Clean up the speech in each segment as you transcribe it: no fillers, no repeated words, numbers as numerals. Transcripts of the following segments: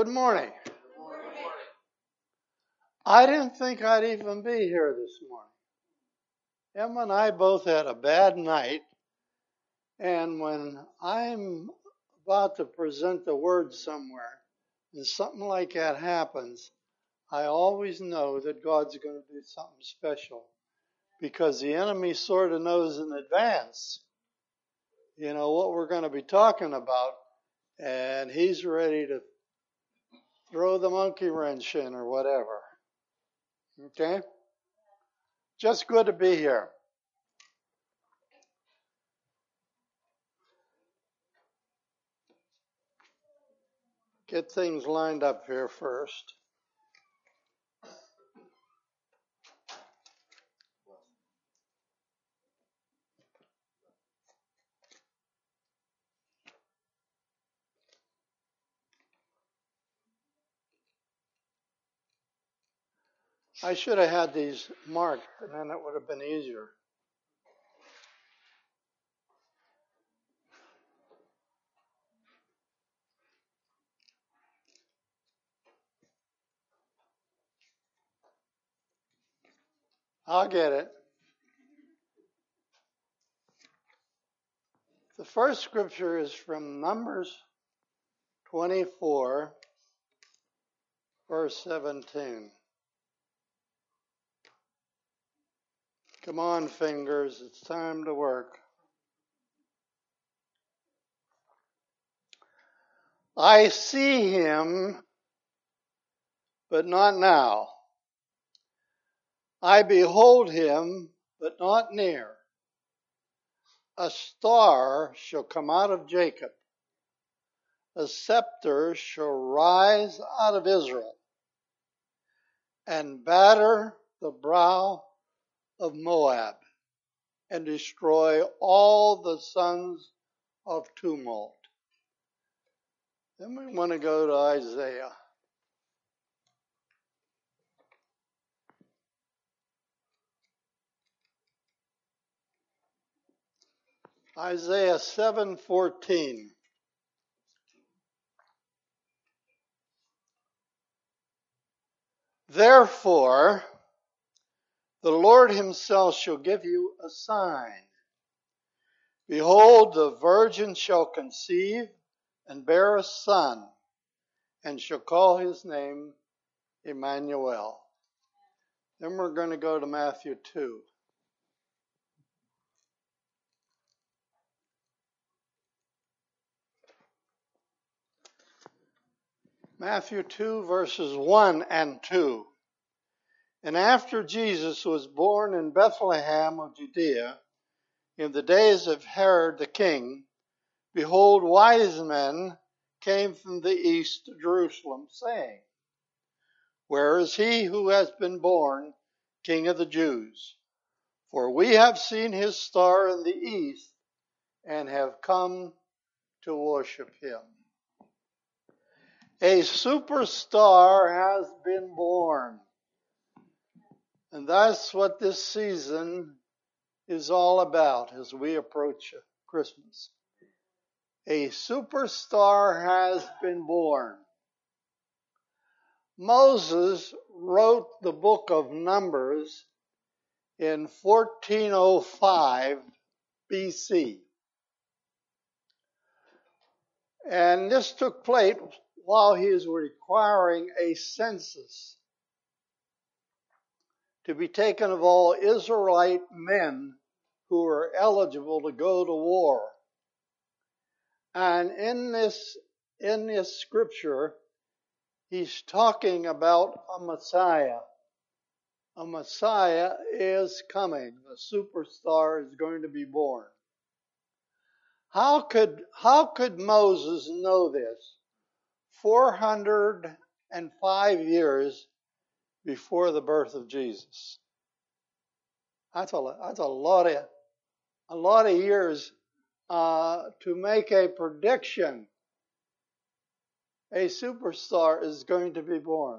Good morning. I didn't think I'd even be here this morning. Emma and I both had a bad night, and when I'm about to present the word somewhere, and something like that happens, I always know that God's going to do something special, because the enemy sort of knows in advance, what we're going to be talking about, and he's ready to throw the monkey wrench in or whatever. Okay? Just good to be here. Get things lined up here first. I should have had these marked, and then it would have been easier. I'll get it. The first scripture is from Numbers 24, verse 17. Come on, fingers, it's time to work. I see him, but not now. I behold him, but not near. A star shall come out of Jacob. A scepter shall rise out of Israel, and batter the brow of Moab, and destroy all the sons of tumult. Then we want to go to Isaiah. Isaiah 7:14. Therefore, the Lord himself shall give you a sign. Behold, the virgin shall conceive and bear a son, and shall call his name Emmanuel. Then we're going to go to Matthew 2. Matthew 2, verses 1 and 2. And after Jesus was born in Bethlehem of Judea, in the days of Herod the king, behold, wise men came from the east to Jerusalem, saying, Where is he who has been born King of the Jews? For we have seen his star in the east, and have come to worship him. A superstar has been born. And that's what this season is all about as we approach Christmas. A superstar has been born. Moses wrote the book of Numbers in 1405 BC. And this took place while he was requiring a census to be taken of all Israelite men who were eligible to go to war. And in this scripture, he's talking about a Messiah. A Messiah is coming. The superstar is going to be born. How could Moses know this 405 years before the birth of Jesus? That's a lot of years to make a prediction. A superstar is going to be born.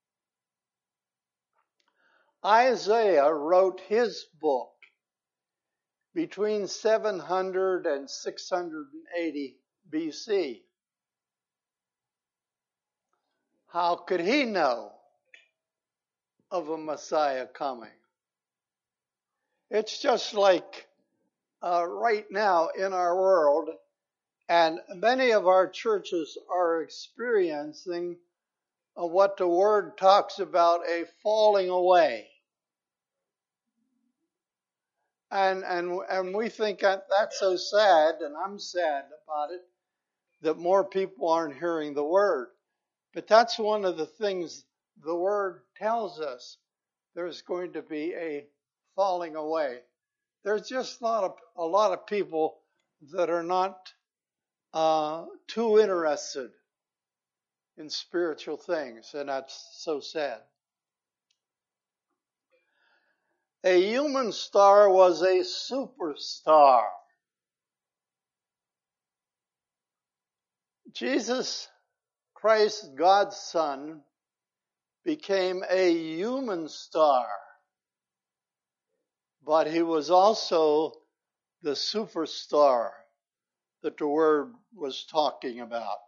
Isaiah wrote his book between 700 and 680 BC. How could he know of a Messiah coming? It's just like right now in our world, and many of our churches are experiencing what the Word talks about, a falling away. And we think that's so sad, and I'm sad about it, that more people aren't hearing the Word. But that's one of the things the Word tells us. There's going to be a falling away. There's just not a lot of people that are not too interested in spiritual things, and that's so sad. A human star was a superstar. Jesus Christ, God's Son, became a human star, but he was also the superstar that the Word was talking about.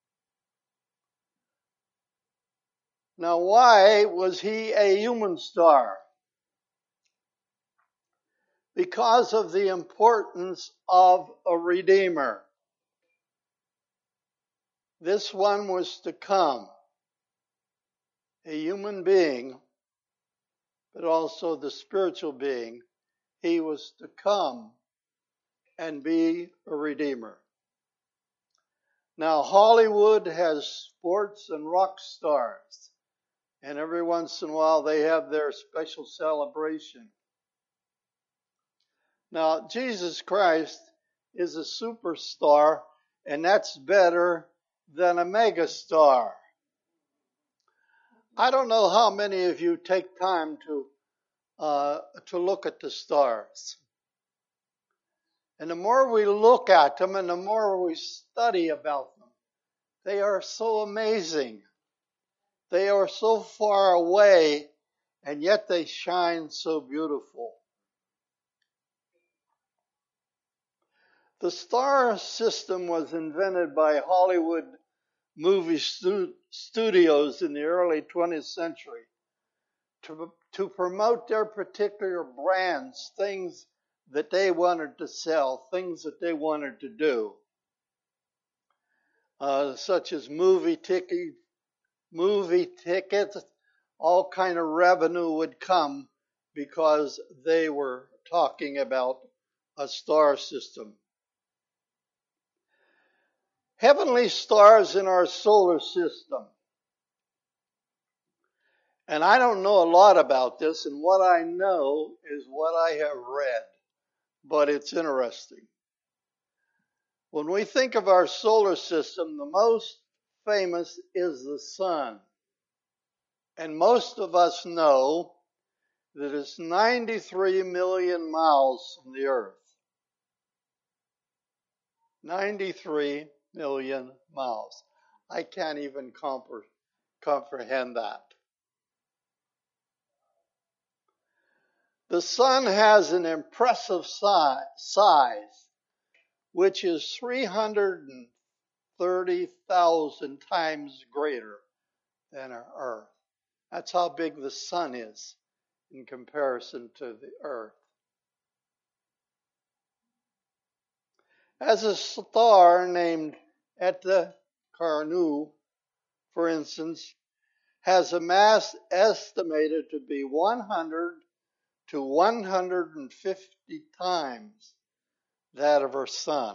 Now, why was he a human star? Because of the importance of a Redeemer. This one was to come, a human being, but also the spiritual being. He was to come and be a Redeemer. Now, Hollywood has sports and rock stars, and every once in a while they have their special celebration. Now, Jesus Christ is a superstar, and that's better than a megastar. I don't know how many of you take time to look at the stars. And the more we look at them and the more we study about them, they are so amazing. They are so far away, and yet they shine so beautiful. The star system was invented by Hollywood movie studios in the early 20th century to promote their particular brands, things that they wanted to sell, things that they wanted to do, such as movie tickets. All kind of revenue would come because they were talking about a star system. Heavenly stars in our solar system. And I don't know a lot about this, and what I know is what I have read, but it's interesting. When we think of our solar system, the most famous is the sun. And most of us know that it's 93 million miles from the earth. 93 million miles. I can't even comprehend that. The sun has an impressive size, which is 330,000 times greater than our earth. That's how big the sun is in comparison to the earth. As a star named Eta Carnu, for instance, has a mass estimated to be 100 to 150 times that of our sun.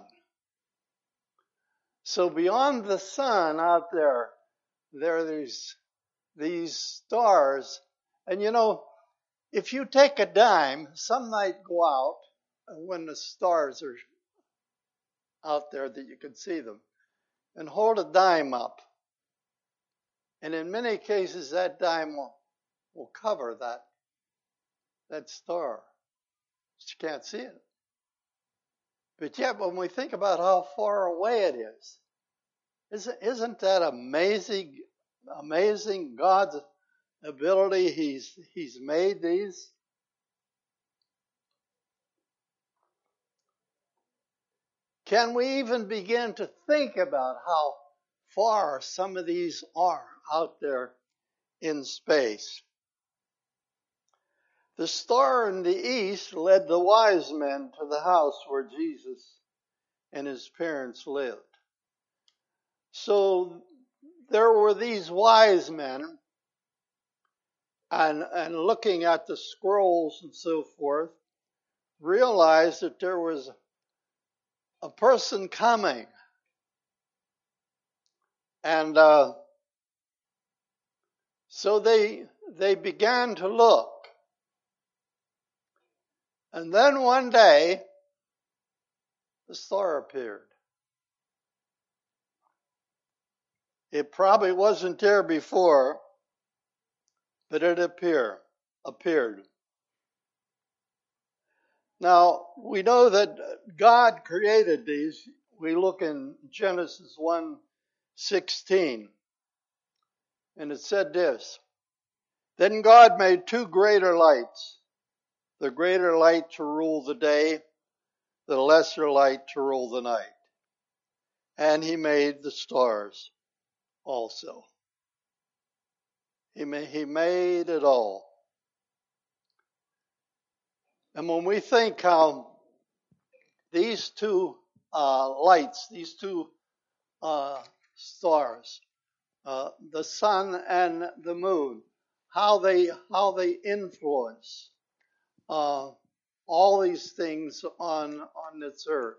So beyond the sun out there, there are these stars. And you know, if you take a dime, some might go out when the stars are out there that you can see them, and hold a dime up. And in many cases, that dime will cover that star. But you can't see it. But yet, when we think about how far away it is, isn't that amazing? Amazing God's ability. He's made these. Can we even begin to think about how far some of these are out there in space. The star in the east led the wise men to the house where Jesus and his parents lived. So there were these wise men, and looking at the scrolls and so forth, realized that there was a person coming. And so they began to look. And then one day, the star appeared. It probably wasn't there before, but it appeared. Now, we know that God created these. We look in Genesis 1:16, and it said this: Then God made two greater lights, the greater light to rule the day, the lesser light to rule the night. And he made the stars also. He made it all. And when we think how these two lights, these two stars, the sun and the moon, how they influence all these things on this earth.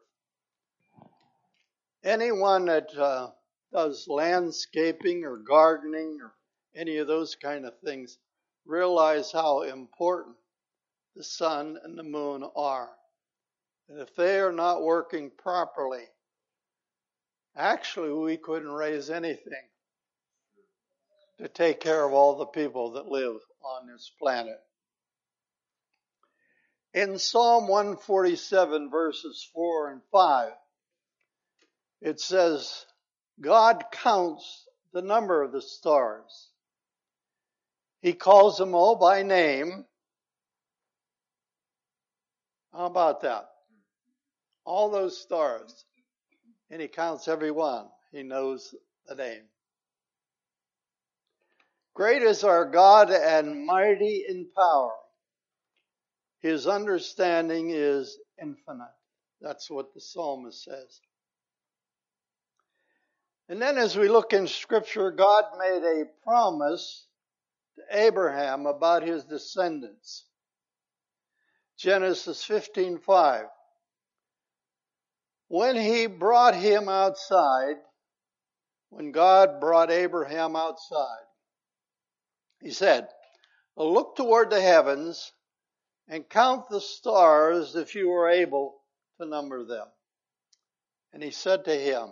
Anyone that does landscaping or gardening or any of those kind of things realize how important the sun and the moon are. And if they are not working properly, actually we couldn't raise anything to take care of all the people that live on this planet. In Psalm 147, verses 4 and 5, it says, God counts the number of the stars. He calls them all by name. How about that? All those stars. And he counts every one. He knows the name. Great is our God and mighty in power. His understanding is infinite. That's what the psalmist says. And then as we look in Scripture, God made a promise to Abraham about his descendants. Genesis 15:5. When he brought him outside, when God brought Abraham outside, he said, look toward the heavens and count the stars if you are able to number them. And he said to him,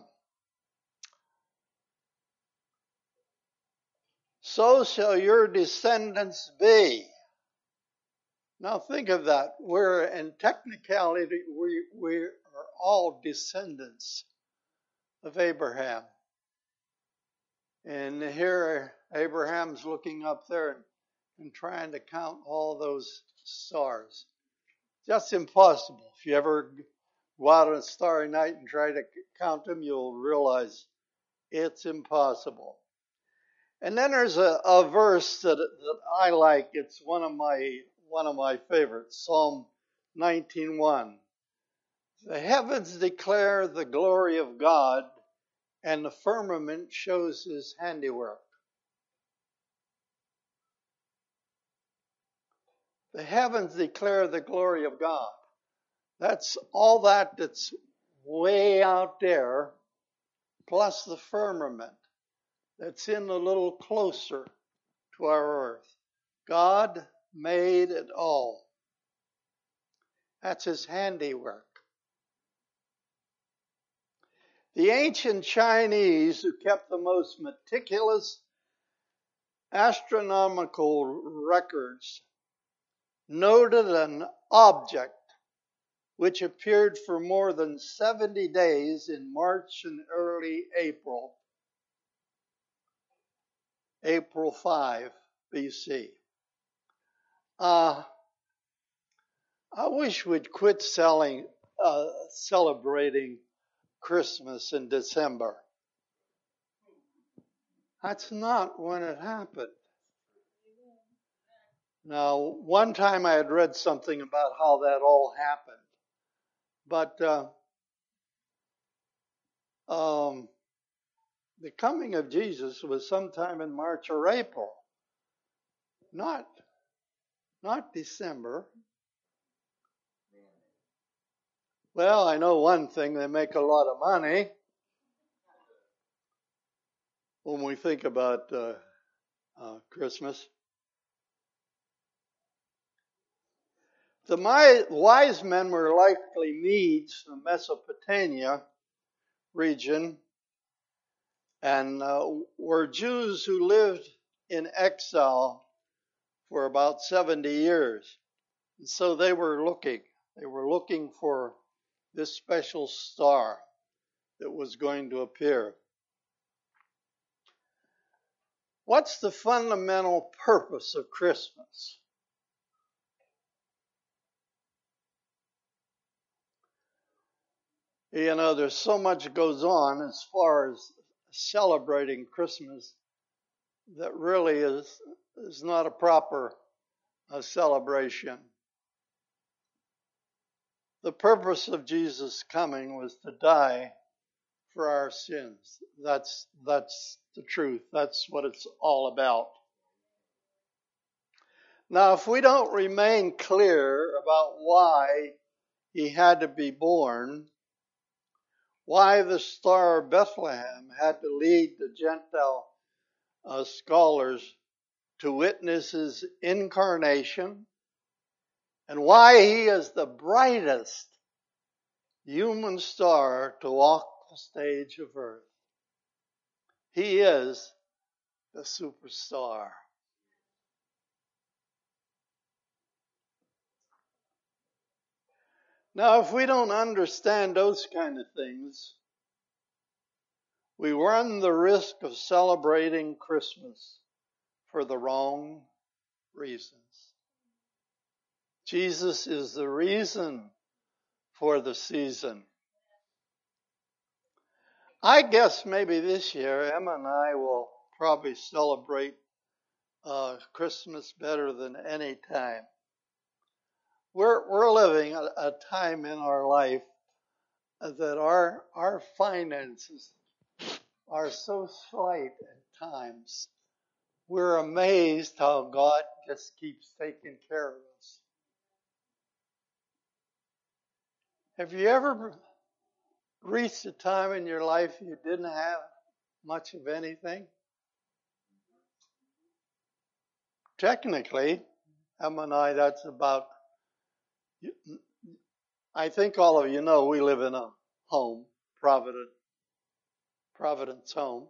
so shall your descendants be. Now think of that. We're in technicality, we are all descendants of Abraham. And here Abraham's looking up there and trying to count all those stars. Just impossible. If you ever go out on a starry night and try to count them, you'll realize it's impossible. And then there's a verse that I like. It's one of my favorites. Psalm 19:1. The heavens declare the glory of God, and the firmament shows his handiwork. The heavens declare the glory of God. That's all that's way out there, plus the firmament that's in a little closer to our earth. God made it all. That's his handiwork. The ancient Chinese, who kept the most meticulous astronomical records, noted an object which appeared for more than 70 days in March and early April 5 BC. I wish we'd quit celebrating Christmas in December. That's not when it happened. Now, one time I had read something about how that all happened. But the coming of Jesus was sometime in March or April, not December. Well, I know one thing, they make a lot of money when we think about Christmas. The wise men were likely Medes from Mesopotamia region, and were Jews who lived in exile for about 70 years. And so they were looking for this special star that was going to appear. What's the fundamental purpose of Christmas? You know, there's so much goes on as far as celebrating Christmas that really is not a proper celebration. The purpose of Jesus' coming was to die for our sins. That's the truth. That's what it's all about. Now, if we don't remain clear about why he had to be born, why the Star of Bethlehem had to lead the Gentile scholars to witness his incarnation, and why he is the brightest human star to walk the stage of earth. He is the superstar. Now, if we don't understand those kind of things, we run the risk of celebrating Christmas for the wrong reasons. Jesus is the reason for the season. I guess maybe this year Emma and I will probably celebrate Christmas better than any time. We're living a time in our life that our finances are so slight at times. We're amazed how God just keeps taking care of us. Have you ever reached a time in your life you didn't have much of anything? Technically, Emma and I, that's about, I think all of you know we live in a home, Providence home.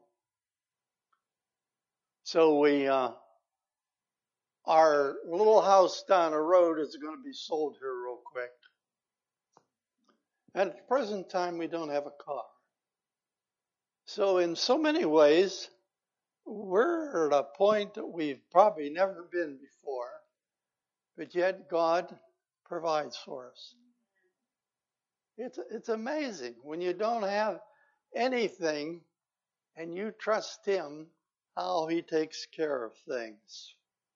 So our little house down the road is going to be sold here real quick. And at the present time, we don't have a car. So in so many ways, we're at a point that we've probably never been before, but yet God provides for us. It's amazing when you don't have anything and you trust Him, how He takes care of things.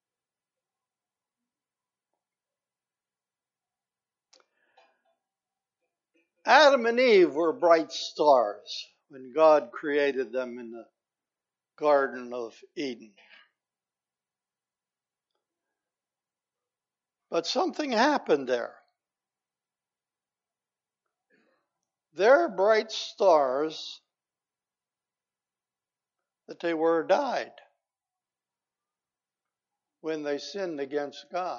Adam and Eve were bright stars when God created them in the Garden of Eden. But something happened there. Their bright stars that they were died when they sinned against God.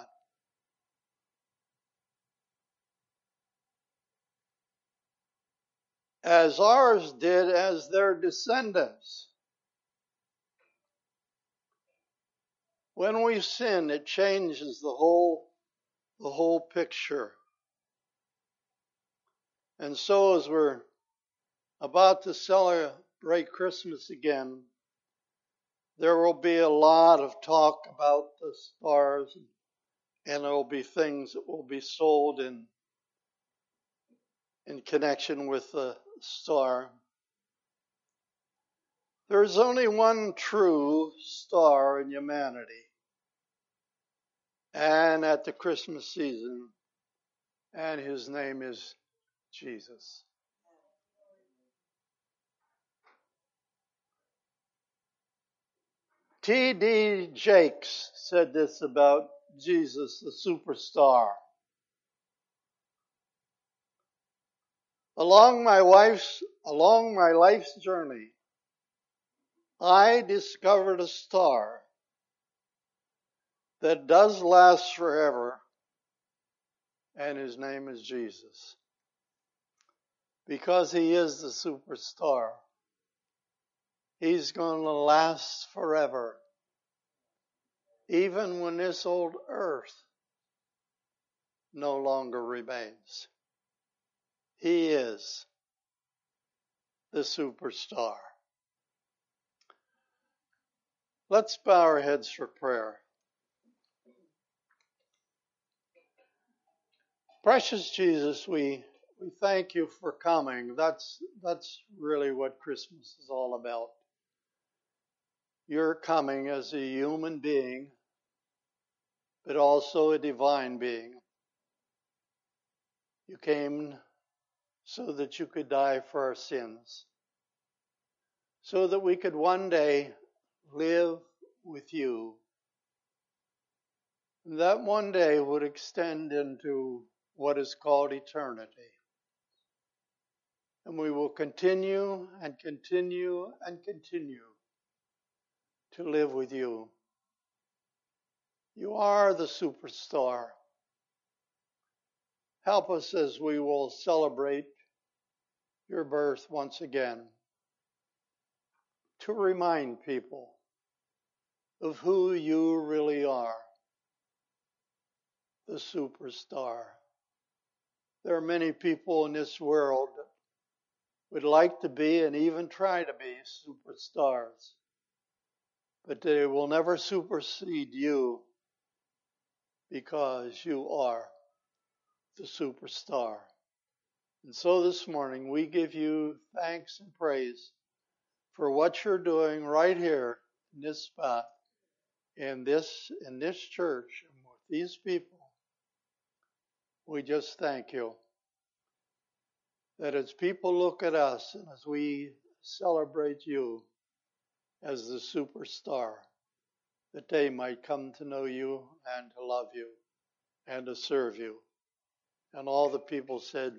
As ours did as their descendants. When we sin, it changes the whole picture. And so as we're about to celebrate Christmas again, there will be a lot of talk about the stars, and there will be things that will be sold in connection with the star. There's only one true star in humanity. And at the Christmas season, and his name is Jesus. T.D. Jakes said this about Jesus, the superstar. Along my life's journey, I discovered a star that does last forever, and his name is Jesus. Because he is the superstar, he's going to last forever, even when this old earth no longer remains. He is the superstar. Let's bow our heads for prayer. Precious Jesus, we thank you for coming. That's really what Christmas is all about. You're coming as a human being, but also a divine being. You came so that you could die for our sins, so that we could one day live with you. And that one day would extend into what is called eternity. And we will continue and continue and continue to live with you. You are the superstar. Help us as we will celebrate your birth once again, to remind people of who you really are, the superstar. There are many people in this world that would like to be and even try to be superstars, but they will never supersede you, because you are the superstar. And so this morning we give you thanks and praise for what you're doing right here in this spot, in this church, and with these people. We just thank you that as people look at us and as we celebrate you as the superstar, that they might come to know you and to love you and to serve you. And all the people said,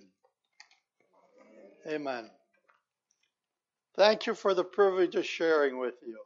Amen. Thank you for the privilege of sharing with you.